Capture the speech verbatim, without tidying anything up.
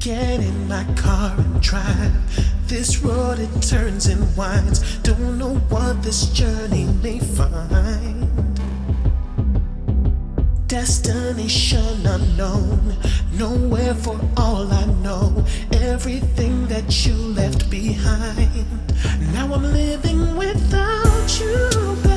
Get in my car and drive. This road it turns and winds. Don't know what this journey may find. Destination unknown. Nowhere for all I know. Everything that you left behind. Now I'm living without you, babe.